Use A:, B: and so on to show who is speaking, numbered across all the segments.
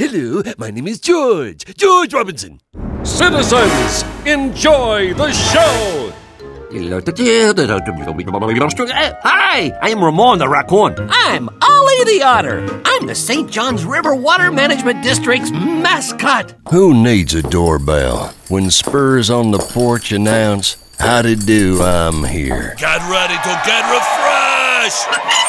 A: Hello, my name is George. George Robinson.
B: Citizens, enjoy the show!
C: Hi, I am Ramon the Raccoon. I'm Ollie the Otter. I'm the St. Johns River Water Management District's mascot.
A: Who needs a doorbell when Spurs on the porch announce, "Howdy do, I'm here"?
D: Get ready to get refreshed!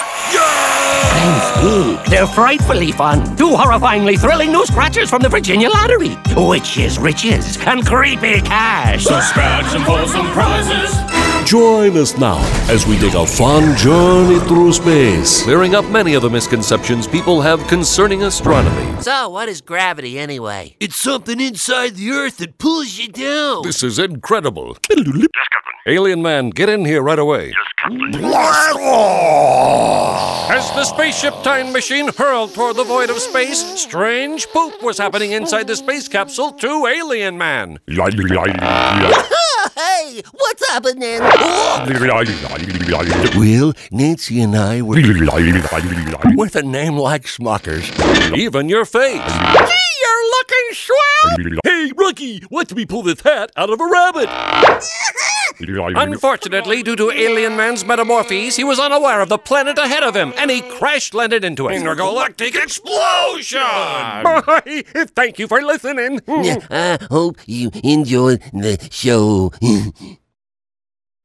C: They're frightfully fun. Two horrifyingly thrilling new scratchers from the Virginia Lottery. Witches, riches, and creepy cash.
D: So scratch and pull some prizes.
B: Join us now as we take a fun journey through space, clearing up many of the misconceptions people have concerning astronomy.
C: So, what is gravity anyway?
A: It's something inside the Earth that pulls you down.
B: This is incredible. Alien man, get in here right away. As the spaceship time machine hurled toward the void of space, strange poop was happening inside the space capsule to Alien Man.
C: Hey, what's happening?
A: Well, Nancy and I were with a name like Smuckers.
B: Even your face.
C: Gee, you're looking swell!
B: Hey, Rocky, watch me pull this hat out of a rabbit. Unfortunately, due to Alien Man's metamorphes, he was unaware of the planet ahead of him, and he crash-landed into it.
D: Intergalactic explosion!
B: Thank you for listening.
A: I hope you enjoyed the show.